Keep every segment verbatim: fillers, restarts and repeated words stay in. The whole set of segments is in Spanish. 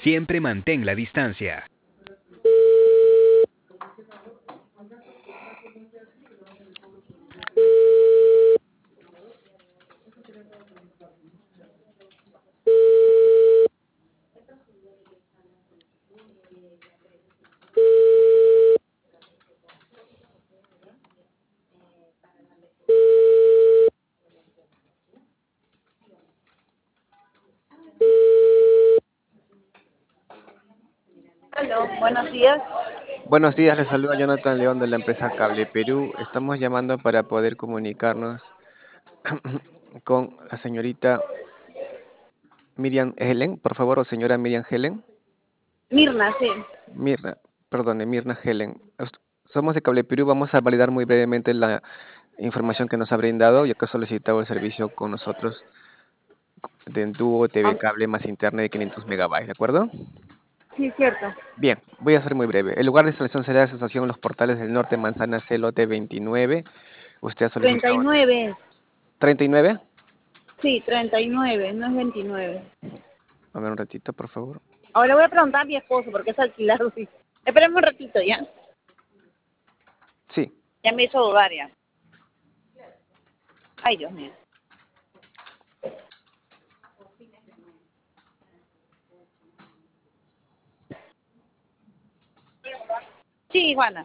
Siempre mantén la distancia. Aló, buenos días. Buenos días, les saluda Jonathan León de la empresa Cable Perú. Estamos llamando para poder comunicarnos con la señorita Miriam Helen, por favor, o señora Miriam Helen. Mirna, sí. Mirna, perdone, Mirna Helen. Ust- Somos de Cable Perú, vamos a validar muy brevemente la información que nos ha brindado, ya que ha solicitado el servicio con nosotros de Duo T V Ah, Cable más internet de quinientos megabytes, ¿de acuerdo? sí, cierto. Bien, voy a ser muy breve. El lugar de instalación será la asociación Los Portales del Norte, Manzana C, lote veintinueve. Usted ha Treinta y solicitado nueve. treinta y nueve. Sí, treinta y nueve, no es veintinueve. A ver un ratito, por favor. Ahora le voy a preguntar a mi esposo porque es alquilado, sí. Espérame un ratito, ¿ya? Sí. Ya me hizo dudar, ya. Ay, Dios mío. Sí, Juana.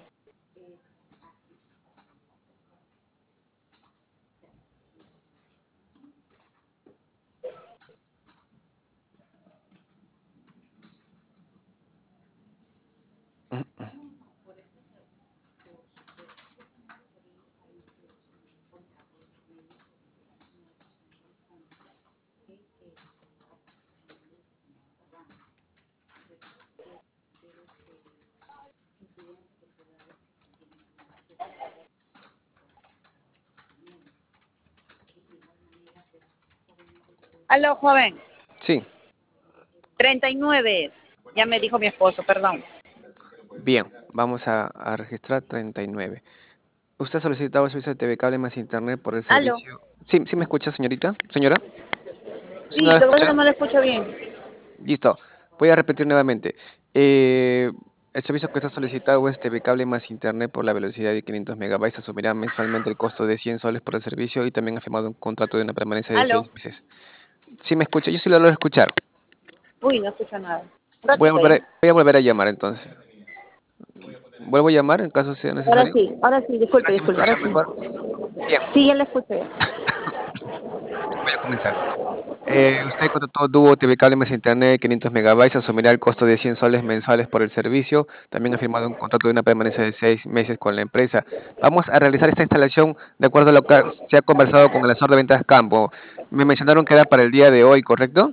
Aló, joven. Sí, Treinta y nueve es. Ya me dijo mi esposo, perdón. bien, vamos a, a registrar treinta y nueve. ¿Usted ha solicitado el servicio de T V Cable más Internet por el Aló. servicio? Sí, sí me escucha, señorita. Señora, ¿sí no Sí, la lo que pasa es escucha? que no le escucho bien. Listo, voy a repetir nuevamente. Eh, el servicio que está solicitado es T V Cable más Internet por la velocidad de quinientos megabytes. Asumirá mensualmente el costo de cien soles por el servicio y también ha firmado un contrato de una permanencia de Aló. seis meses. ¿Sí me escucha? Yo sí lo logro escuchar. Uy, no escucho nada. Un Voy a ratito, volver a, ¿ya? voy a volver a llamar entonces. ¿Vuelvo a llamar en caso sea Ahora necesario? sí, ahora sí, disculpe, ¿Ahora sí me disculpe, escucha ahora sí. mejor? Bien, Sí, ya le escuché. voy a comenzar. Eh, usted contrató Duo T V Cable más Internet de quinientos megabytes, asumirá el costo de cien soles mensuales por el servicio. También ha firmado un contrato de una permanencia de seis meses con la empresa. Vamos a realizar esta instalación de acuerdo a lo que se ha conversado con el asesor de ventas campo. Me mencionaron que era para el día de hoy, ¿correcto?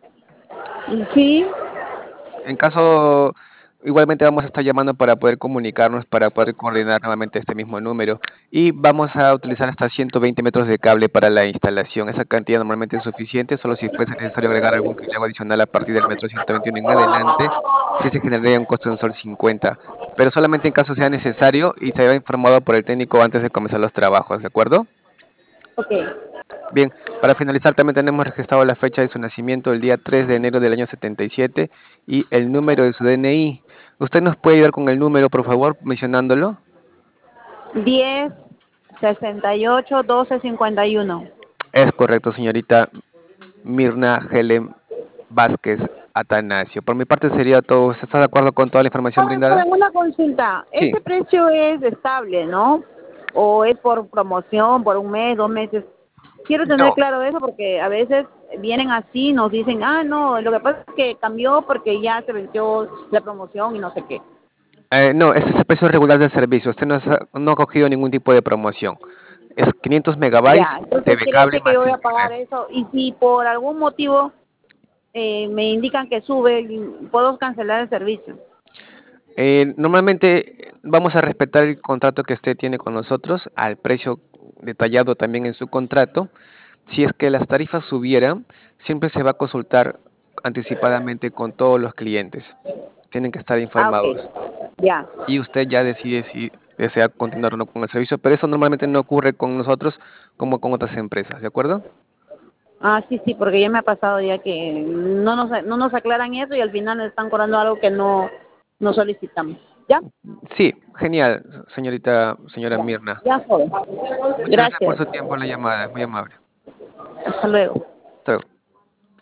Sí, En caso, igualmente vamos a estar llamando para poder comunicarnos, para poder coordinar nuevamente este mismo número. Y vamos a utilizar hasta ciento veinte metros de cable para la instalación. Esa cantidad normalmente es suficiente, solo si fuese necesario agregar algún cableado adicional a partir del metro ciento veintiuno en adelante, sí se generaría un costo de un sol cincuenta. Pero solamente en caso sea necesario y se haya informado por el técnico antes de comenzar los trabajos, ¿de acuerdo? ok. Bien, para finalizar también tenemos registrado la fecha de su nacimiento, el día tres de enero del año setenta y siete, y el número de su D N I. ¿Usted nos puede ayudar con el número, por favor, mencionándolo? Diez, sesenta y ocho, doce, cincuenta y uno. Es correcto, señorita Mirna Helen Vázquez Atanasio. Por mi parte sería todo. ¿Usted está de acuerdo con toda la información Ahora, brindada? joven, una consulta. Sí. ¿Este precio es estable, no? ¿O es por promoción, por un mes, dos meses? Quiero tener No, claro eso porque a veces vienen así, nos dicen, ah, no, lo que pasa es que cambió porque ya se venció la promoción y no sé qué. eh, no, ese es el precio regular del servicio. Usted no, ha- no ha cogido ningún tipo de promoción. Es quinientos megabytes, Ya, entonces T V quiere cable decir que yo más voy a pagar internet. eso y si por algún motivo eh, me indican que sube, puedo cancelar el servicio. Eh, normalmente vamos a respetar el contrato que usted tiene con nosotros al precio detallado también en su contrato. Si es que las tarifas subieran, siempre se va a consultar anticipadamente con todos los clientes. Tienen que estar Ah, ok, informados ya. y usted ya decide si desea continuar o no con el servicio, pero eso normalmente no ocurre con nosotros como con otras empresas, ¿de acuerdo? Ah, sí, sí, porque ya me ha pasado ya que no nos, no nos aclaran eso y al final nos están cobrando algo que no, no solicitamos. ¿Ya? Sí, genial, señorita, señora Ya, Mirna. ya, joven. Muchas gracias por Gracias. su tiempo en la llamada, muy amable. Hasta luego. Hasta luego.